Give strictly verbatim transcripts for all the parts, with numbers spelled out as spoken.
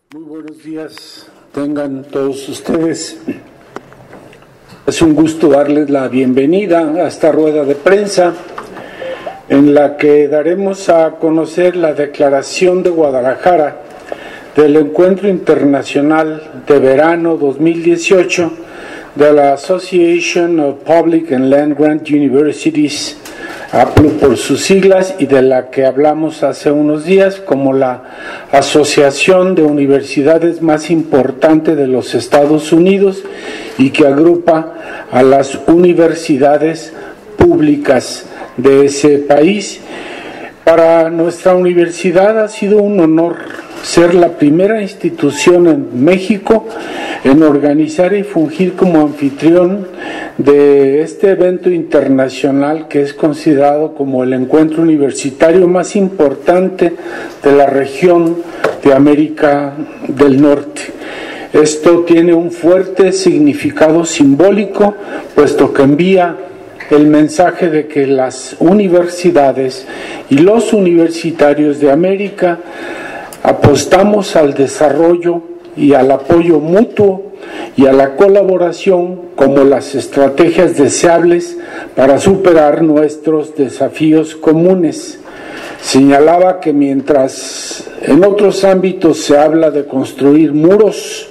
Muy buenos días, tengan todos ustedes. Es un gusto darles la bienvenida a esta rueda de prensa en la que daremos a conocer la declaración de Guadalajara del Encuentro Internacional de Verano dos mil dieciocho de la Association of Public and Land Grant Universities, A P L U por sus siglas, y de la que hablamos hace unos días como la asociación de universidades más importante de los Estados Unidos y que agrupa a las universidades públicas de ese país. Para nuestra universidad ha sido un honor ser la primera institución en México en organizar y fungir como anfitrión de este evento internacional que es considerado como el encuentro universitario más importante de la región de América del Norte. Esto tiene un fuerte significado simbólico, puesto que envía el mensaje de que las universidades y los universitarios de América apostamos al desarrollo y al apoyo mutuo y a la colaboración como las estrategias deseables para superar nuestros desafíos comunes. Señalaba que mientras en otros ámbitos se habla de construir muros,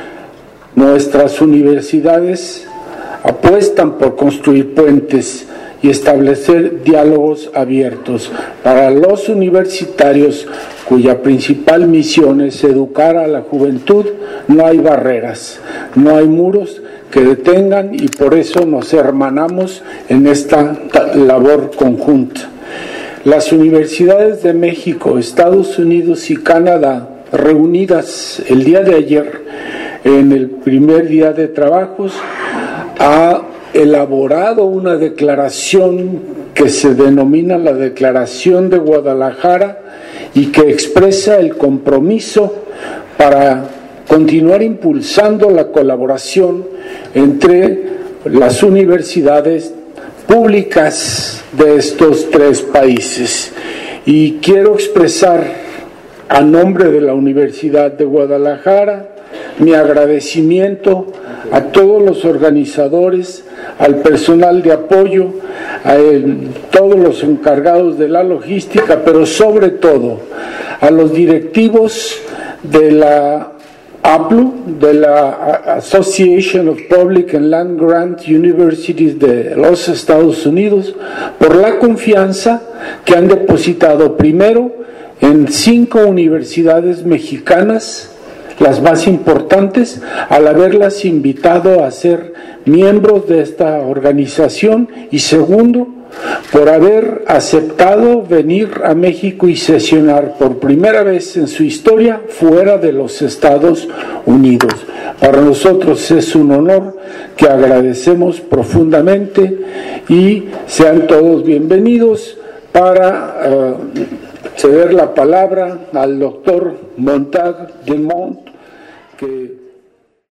nuestras universidades apuestan por construir puentes y establecer diálogos abiertos. Para los universitarios, cuya principal misión es educar a la juventud, no hay barreras, no hay muros que detengan, y por eso nos hermanamos en esta labor conjunta. Las universidades de México, Estados Unidos y Canadá, reunidas el día de ayer en el primer día de trabajos, ha elaborado una declaración que se denomina la Declaración de Guadalajara y que expresa el compromiso para continuar impulsando la colaboración entre las universidades públicas de estos tres países. Y quiero expresar a nombre de la Universidad de Guadalajara mi agradecimiento a todos los organizadores, al personal de apoyo, a el, todos los encargados de la logística, pero sobre todo a los directivos de la A P L U, de la Association of Public and Land Grant Universities de los Estados Unidos, por la confianza que han depositado primero en cinco universidades mexicanas, las más importantes, al haberlas invitado a ser miembros de esta organización, y segundo, por haber aceptado venir a México y sesionar por primera vez en su historia fuera de los Estados Unidos. Para nosotros es un honor que agradecemos profundamente, y sean todos bienvenidos. Para uh, ceder la palabra al doctor Montag Dumont, que